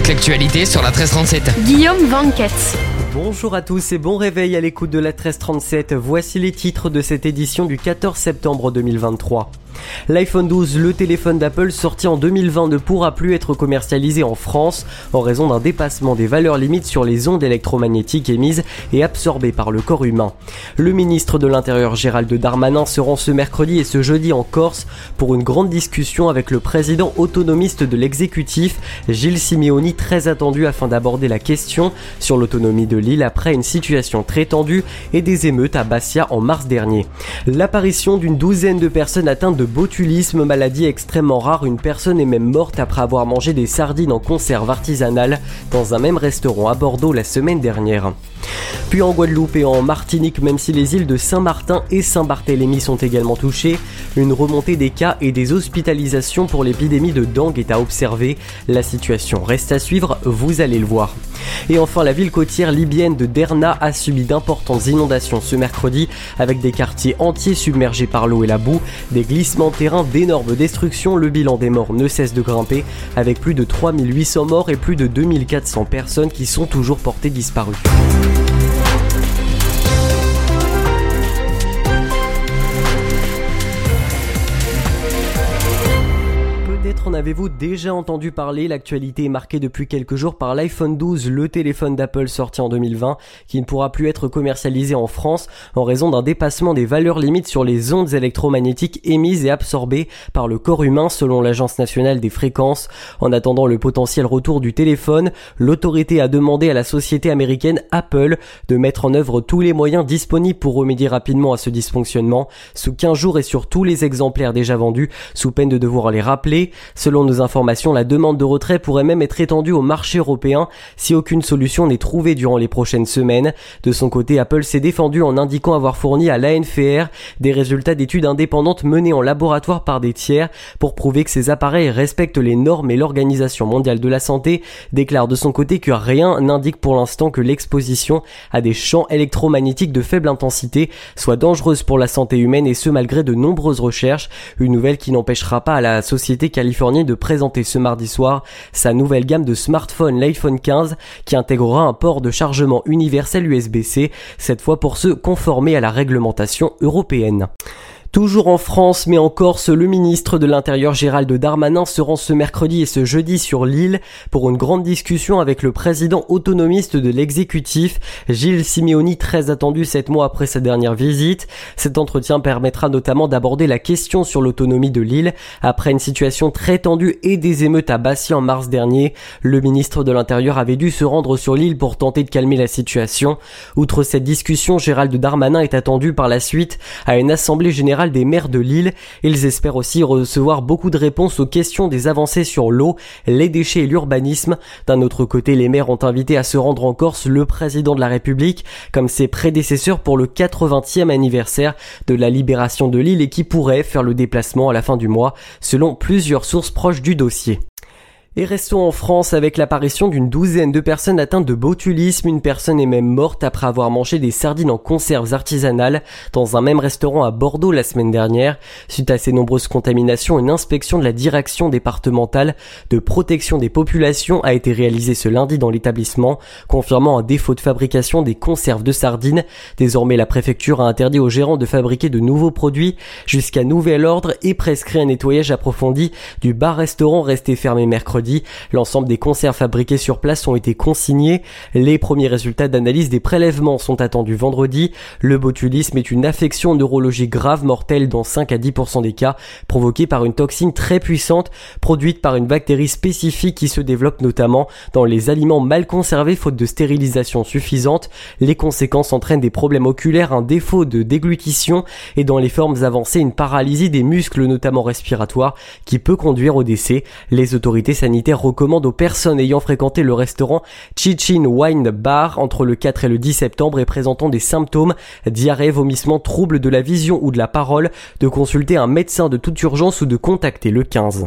toute l'actualité sur la 1337. Guillaume Vanquette. Bonjour à tous et bon réveil à l'écoute de la 1337. Voici les titres de cette édition du 14 septembre 2023. L'iPhone 12, le téléphone d'Apple sorti en 2020, ne pourra plus être commercialisé en France en raison d'un dépassement des valeurs limites sur les ondes électromagnétiques émises et absorbées par le corps humain. Le ministre de l'Intérieur Gérald Darmanin se rend ce mercredi et ce jeudi en Corse pour une grande discussion avec le président autonomiste de l'exécutif, Gilles Simeoni, très attendu afin d'aborder la question sur l'autonomie de l'île après une situation très tendue et des émeutes à Bastia en mars dernier. L'apparition d'une douzaine de personnes atteintes de botulisme, maladie extrêmement rare, une personne est même morte après avoir mangé des sardines en conserve artisanale dans un même restaurant à Bordeaux la semaine dernière. Puis en Guadeloupe et en Martinique, même si les îles de Saint-Martin et Saint-Barthélemy sont également touchées, une remontée des cas et des hospitalisations pour l'épidémie de dengue est à observer. La situation reste à suivre, vous allez le voir. Et enfin, la ville côtière libyenne de Derna a subi d'importantes inondations ce mercredi, avec des quartiers entiers submergés par l'eau et la boue, des glissements de terrain, d'énormes destructions. Le bilan des morts ne cesse de grimper, avec plus de 3800 morts et plus de 2400 personnes qui sont toujours portées disparues. Peut-être en avez-vous déjà entendu parler, l'actualité est marquée depuis quelques jours par l'iPhone 12, le téléphone d'Apple sorti en 2020, qui ne pourra plus être commercialisé en France en raison d'un dépassement des valeurs limites sur les ondes électromagnétiques émises et absorbées par le corps humain selon l'Agence nationale des fréquences. En attendant le potentiel retour du téléphone, l'autorité a demandé à la société américaine Apple de mettre en œuvre tous les moyens disponibles pour remédier rapidement à ce dysfonctionnement, sous 15 jours et sur tous les exemplaires déjà vendus, sous peine de devoir les rappeler. Selon nos informations, la demande de retrait pourrait même être étendue au marché européen si aucune solution n'est trouvée durant les prochaines semaines. De son côté, Apple s'est défendu en indiquant avoir fourni à l'ANFR des résultats d'études indépendantes menées en laboratoire par des tiers pour prouver que ces appareils respectent les normes, et l'Organisation mondiale de la santé déclare de son côté que rien n'indique pour l'instant que l'exposition à des champs électromagnétiques de faible intensité soit dangereuse pour la santé humaine, et ce malgré de nombreuses recherches. Une nouvelle qui n'empêchera pas à la société californienne de présenter ce mardi soir sa nouvelle gamme de smartphones, l'iPhone 15, qui intégrera un port de chargement universel USB-C, cette fois pour se conformer à la réglementation européenne. Toujours en France, mais en Corse, le ministre de l'Intérieur Gérald Darmanin se rend ce mercredi et ce jeudi sur l'île pour une grande discussion avec le président autonomiste de l'exécutif, Gilles Simeoni, très attendu 7 mois après sa dernière visite. Cet entretien permettra notamment d'aborder la question sur l'autonomie de l'île après une situation très tendue et des émeutes à Bastia en mars dernier. Le ministre de l'Intérieur avait dû se rendre sur l'île pour tenter de calmer la situation. Outre cette discussion, Gérald Darmanin est attendu par la suite à une assemblée générale des maires de l'île. Ils espèrent aussi recevoir beaucoup de réponses aux questions des avancées sur l'eau, les déchets et l'urbanisme. D'un autre côté, les maires ont invité à se rendre en Corse le président de la République, comme ses prédécesseurs pour le 80e anniversaire de la libération de l'île, et qui pourrait faire le déplacement à la fin du mois, selon plusieurs sources proches du dossier. Et restons en France avec l'apparition d'une douzaine de personnes atteintes de botulisme. Une personne est même morte après avoir mangé des sardines en conserves artisanales dans un même restaurant à Bordeaux la semaine dernière. Suite à ces nombreuses contaminations, une inspection de la direction départementale de protection des populations a été réalisée ce lundi dans l'établissement, confirmant un défaut de fabrication des conserves de sardines. Désormais, la préfecture a interdit aux gérants de fabriquer de nouveaux produits jusqu'à nouvel ordre et prescrit un nettoyage approfondi du bar-restaurant resté fermé mercredi. L'ensemble des conserves fabriquées sur place ont été consignés. Les premiers résultats d'analyse des prélèvements sont attendus vendredi. Le botulisme est une affection neurologique grave, mortelle dans 5 à 10% des cas, provoquée par une toxine très puissante, produite par une bactérie spécifique qui se développe notamment dans les aliments mal conservés faute de stérilisation suffisante. Les conséquences entraînent des problèmes oculaires, un défaut de déglutition et dans les formes avancées, une paralysie des muscles, notamment respiratoires, qui peut conduire au décès. Les autorités sanitaires recommandent aux personnes ayant fréquenté le restaurant Chichin Wine Bar entre le 4 et le 10 septembre et présentant des symptômes, diarrhée, vomissements, troubles de la vision ou de la parole, de consulter un médecin de toute urgence ou de contacter le 15.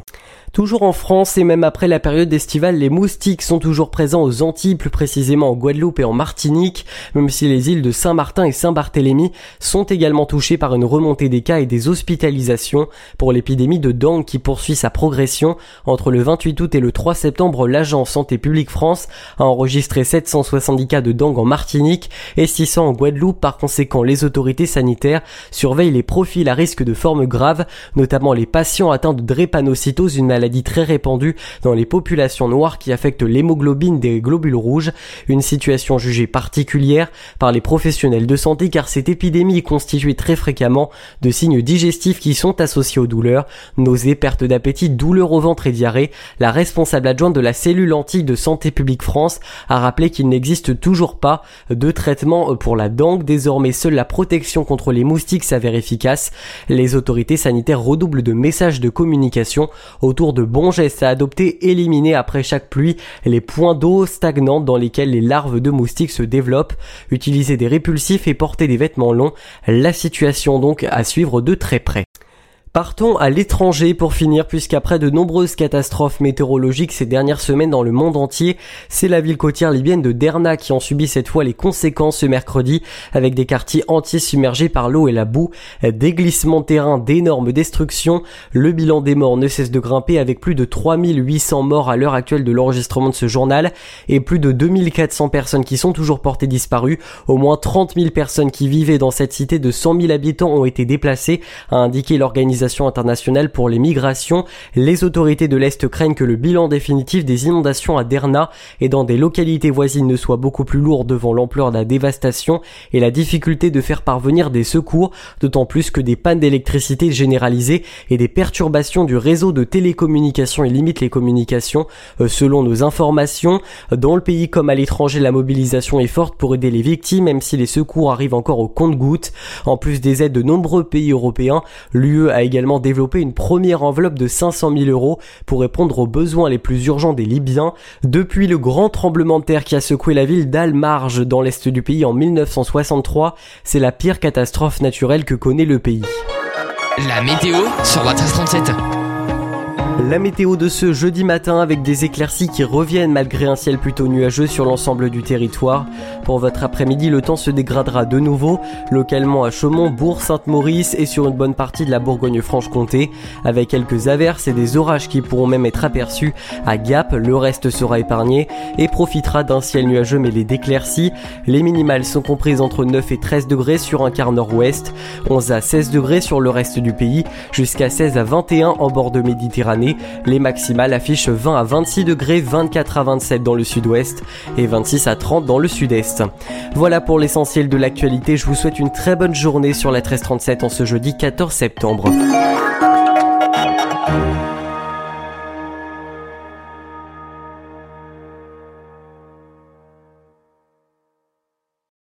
Toujours en France et même après la période estivale, les moustiques sont toujours présents aux Antilles, plus précisément en Guadeloupe et en Martinique, même si les îles de Saint-Martin et Saint-Barthélemy sont également touchées par une remontée des cas et des hospitalisations pour l'épidémie de dengue qui poursuit sa progression. Entre le 28 août et le 3 septembre, l'Agence Santé Publique France a enregistré 770 cas de dengue en Martinique et 600 en Guadeloupe. Par conséquent, les autorités sanitaires surveillent les profils à risque de formes graves, notamment les patients atteints de drépanocytose, une maladie très répandue dans les populations noires qui affecte l'hémoglobine des globules rouges, une situation jugée particulière par les professionnels de santé car cette épidémie est constituée très fréquemment de signes digestifs qui sont associés aux douleurs, nausées, perte d'appétit, douleurs au ventre et diarrhée. La responsable adjointe de la cellule antique de Santé Publique France a rappelé qu'il n'existe toujours pas de traitement pour la dengue. Désormais, seule la protection contre les moustiques s'avère efficace. Les autorités sanitaires redoublent de messages de communication autour de bons gestes à adopter, éliminer après chaque pluie les points d'eau stagnantes dans lesquels les larves de moustiques se développent, utiliser des répulsifs et porter des vêtements longs. La situation donc à suivre de très près. Partons à l'étranger pour finir, puisqu'après de nombreuses catastrophes météorologiques ces dernières semaines dans le monde entier, c'est la ville côtière libyenne de Derna qui en subit cette fois les conséquences ce mercredi, avec des quartiers entiers submergés par l'eau et la boue, des glissements de terrain, d'énormes destructions. Le bilan des morts ne cesse de grimper avec plus de 3800 morts à l'heure actuelle de l'enregistrement de ce journal et plus de 2400 personnes qui sont toujours portées disparues. Au moins 30 000 personnes qui vivaient dans cette cité de 100 000 habitants ont été déplacées, a indiqué l'organisation internationale pour les migrations. Les autorités de l'Est craignent que le bilan définitif des inondations à Derna et dans des localités voisines ne soit beaucoup plus lourd devant l'ampleur de la dévastation et la difficulté de faire parvenir des secours, d'autant plus que des pannes d'électricité généralisées et des perturbations du réseau de télécommunications limitent les communications. Selon nos informations, dans le pays comme à l'étranger, la mobilisation est forte pour aider les victimes, même si les secours arrivent encore au compte-gouttes. En plus des aides de nombreux pays européens, l'UE a également développé une première enveloppe de 500 000 € pour répondre aux besoins les plus urgents des Libyens. Depuis le grand tremblement de terre qui a secoué la ville d'Al-Marj dans l'est du pays en 1963, c'est la pire catastrophe naturelle que connaît le pays. La météo sur la 1337. La météo de ce jeudi matin avec des éclaircies qui reviennent malgré un ciel plutôt nuageux sur l'ensemble du territoire. Pour votre après-midi, le temps se dégradera de nouveau, localement à Chaumont, Bourg, Sainte-Maurice et sur une bonne partie de la Bourgogne-Franche-Comté, avec quelques averses et des orages qui pourront même être aperçus à Gap. Le reste sera épargné et profitera d'un ciel nuageux mêlé d'éclaircies. Les minimales sont comprises entre 9 et 13 degrés sur un quart nord-ouest, 11 à 16 degrés sur le reste du pays, jusqu'à 16 à 21 en bord de Méditerranée. Les maximales affichent 20 à 26 degrés, 24 à 27 dans le sud-ouest et 26 à 30 dans le sud-est. Voilà pour l'essentiel de l'actualité. Je vous souhaite une très bonne journée sur la 1337 en ce jeudi 14 septembre.